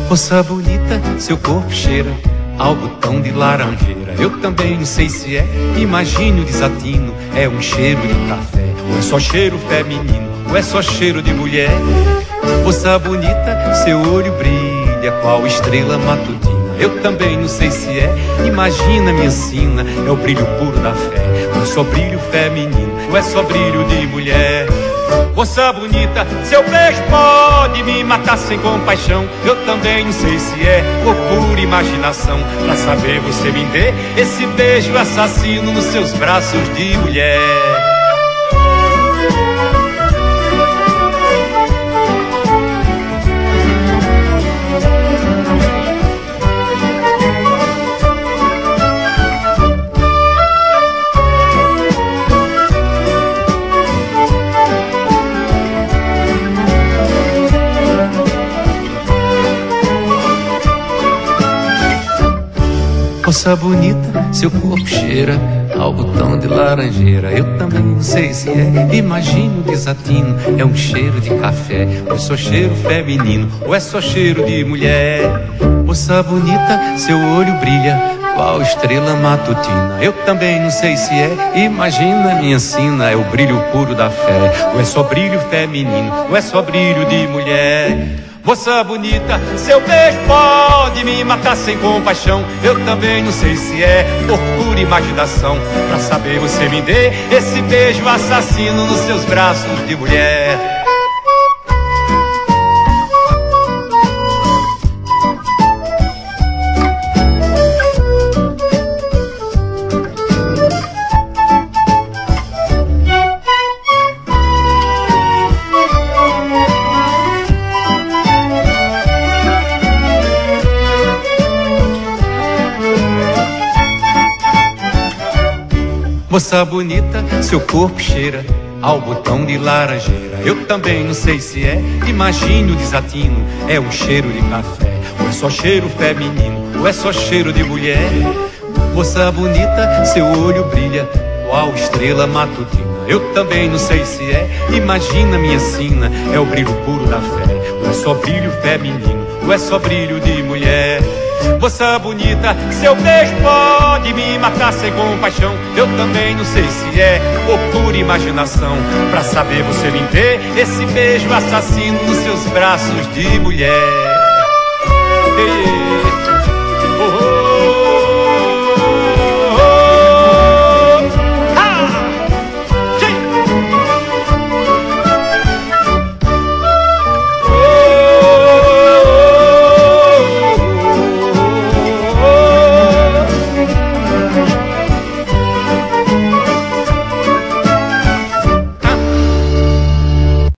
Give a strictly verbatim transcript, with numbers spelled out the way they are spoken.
Moça bonita, seu corpo cheira ao botão de laranjeira. Eu também não sei se é, imagine o desatino. É um cheiro de café, ou é só cheiro feminino, ou é só cheiro de mulher. Moça bonita, seu olho brilha qual estrela matutina. Eu também não sei se é, imagina minha sina. É o brilho puro da fé, ou é só brilho feminino, ou é só brilho de mulher. Moça bonita, seu beijo pode me matar sem compaixão. Eu também não sei se é por pura imaginação. Pra saber você me dê esse beijo assassino nos seus braços de mulher. Moça bonita, seu corpo cheira ao botão de laranjeira. Eu também não sei se é, imagino o desatino. É um cheiro de café, ou é só cheiro feminino, ou é só cheiro de mulher. Moça bonita, seu olho brilha qual estrela matutina. Eu também não sei se é, imagina minha sina. É o brilho puro da fé, ou é só brilho feminino, ou é só brilho de mulher. Moça bonita, seu beijo pode me matar sem compaixão. Eu também não sei se é por pura imaginação. Pra saber você me dê esse beijo assassino nos seus braços de mulher. Moça bonita, seu corpo cheira ao botão de laranjeira. Eu também não sei se é, imagine o desatino. É um cheiro de café, ou é só cheiro feminino, ou é só cheiro de mulher. Moça bonita, seu olho brilha qual estrela matutina. Eu também não sei se é, imagina minha sina. É o brilho puro da fé, ou é só brilho feminino, ou é só brilho de mulher. Moça bonita, seu beijo pode me matar sem compaixão. Eu também não sei se é por pura imaginação. Pra saber você me dê esse beijo assassino nos seus braços de mulher. Ei, ei, ei.